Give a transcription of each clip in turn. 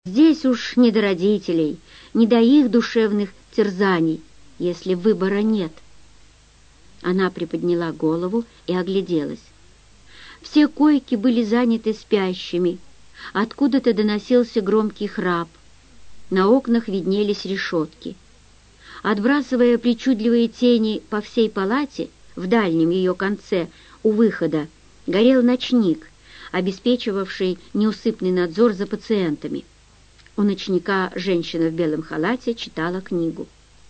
Здесь уж не до родителей, не до их душевных терзаний, если выбора нет. Она приподняла голову и огляделась. Все койки были заняты спящими, откуда-то доносился громкий храп. На окнах виднелись решетки. Отбрасывая причудливые тени по всей палате, в дальнем ее конце, у выхода, горел ночник, обеспечивавший неусыпный надзор за пациентами. У ночника женщина в белом халате читала книгу.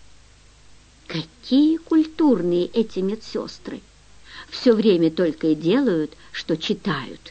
Какие культурные эти медсестры! Все время только и делают, что читают.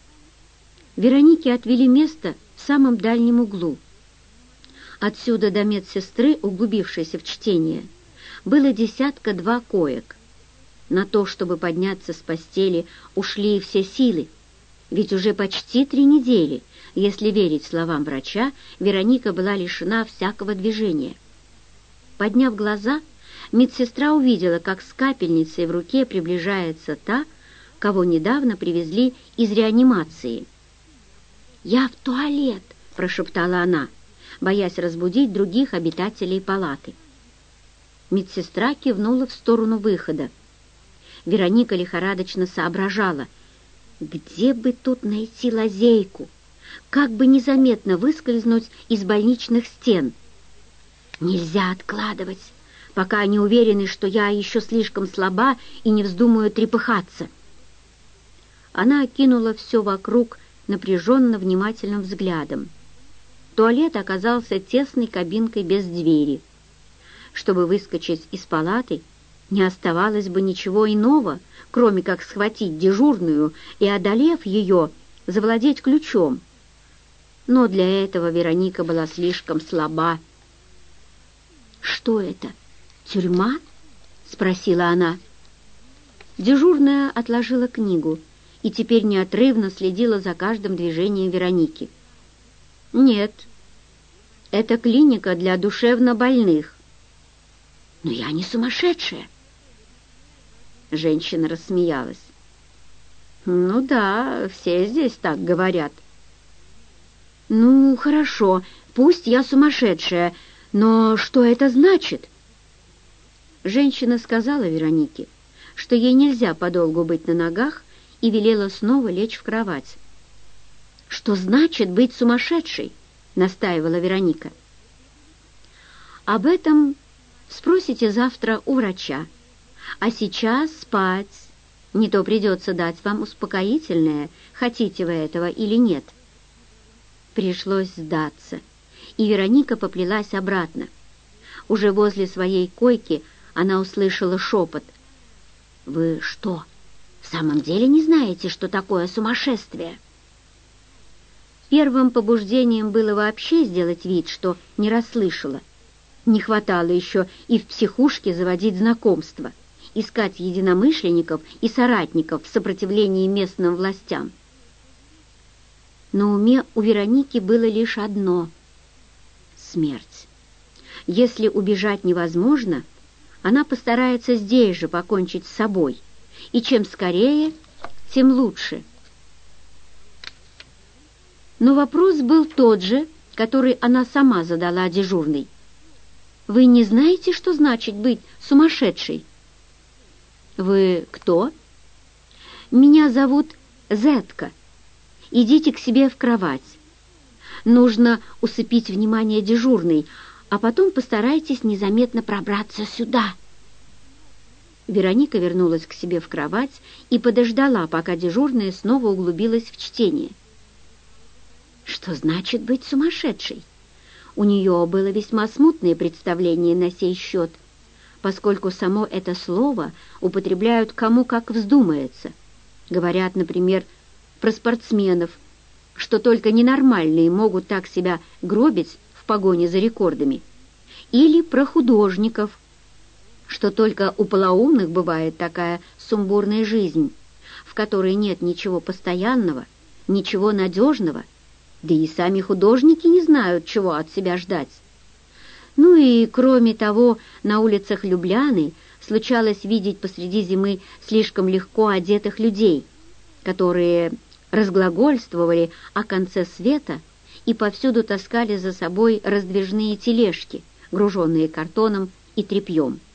Веронике отвели место в самом дальнем углу. Отсюда до медсестры, углубившейся в чтение, было 1-2 коек. На то, чтобы подняться с постели, ушли все силы, ведь уже почти 3 недели, если верить словам врача, Вероника была лишена всякого движения. Подняв глаза, медсестра увидела, как с капельницей в руке приближается та, кого недавно привезли из реанимации. «Я в туалет!» — прошептала она, боясь разбудить других обитателей палаты. Медсестра кивнула в сторону выхода. Вероника лихорадочно соображала, где бы тут найти лазейку, как бы незаметно выскользнуть из больничных стен. Нельзя откладывать, пока они уверены, что я еще слишком слаба и не вздумаю трепыхаться. Она окинула все вокруг напряженно внимательным взглядом. Туалет оказался тесной кабинкой без двери. Чтобы выскочить из палаты, не оставалось бы ничего иного, кроме как схватить дежурную и, одолев ее, завладеть ключом. Но для этого Вероника была слишком слаба. «Что это, тюрьма?» — спросила она. Дежурная отложила книгу и теперь неотрывно следила за каждым движением Вероники. «Нет, это клиника для душевнобольных». «Но я не сумасшедшая!» Женщина рассмеялась. «Ну да, все здесь так говорят». «Ну, хорошо, пусть я сумасшедшая, но что это значит?» Женщина сказала Веронике, что ей нельзя подолгу быть на ногах, и велела снова лечь в кровать. «Что значит быть сумасшедшей?» — настаивала Вероника. «Об этом спросите завтра у врача. А сейчас спать. Не то придется дать вам успокоительное, хотите вы этого или нет». Пришлось сдаться, и Вероника поплелась обратно. Уже возле своей койки она услышала шепот. «Вы что, в самом деле не знаете, что такое сумасшествие?» Первым побуждением было вообще сделать вид, что не расслышала. Не хватало еще и в психушке заводить знакомства, искать единомышленников и соратников в сопротивлении местным властям. На уме у Вероники было лишь одно — смерть. Если убежать невозможно, она постарается здесь же покончить с собой, и чем скорее, тем лучше. Но вопрос был тот же, который она сама задала дежурной. «Вы не знаете, что значит быть сумасшедшей?» «Вы кто?» «Меня зовут Зетка. Идите к себе в кровать. Нужно усыпить внимание дежурной, а потом постарайтесь незаметно пробраться сюда». Вероника вернулась к себе в кровать и подождала, пока дежурная снова углубилась в чтение. Что значит быть сумасшедшей? У нее было весьма смутное представление на сей счет, поскольку само это слово употребляют кому как вздумается. Говорят, например, про спортсменов, что только ненормальные могут так себя гробить в погоне за рекордами, или про художников, что только у полоумных бывает такая сумбурная жизнь, в которой нет ничего постоянного, ничего надежного, да и сами художники не знают, чего от себя ждать. Ну и, кроме того, на улицах Любляны случалось видеть посреди зимы слишком легко одетых людей, которые разглагольствовали о конце света и повсюду таскали за собой раздвижные тележки, груженные картоном и тряпьем.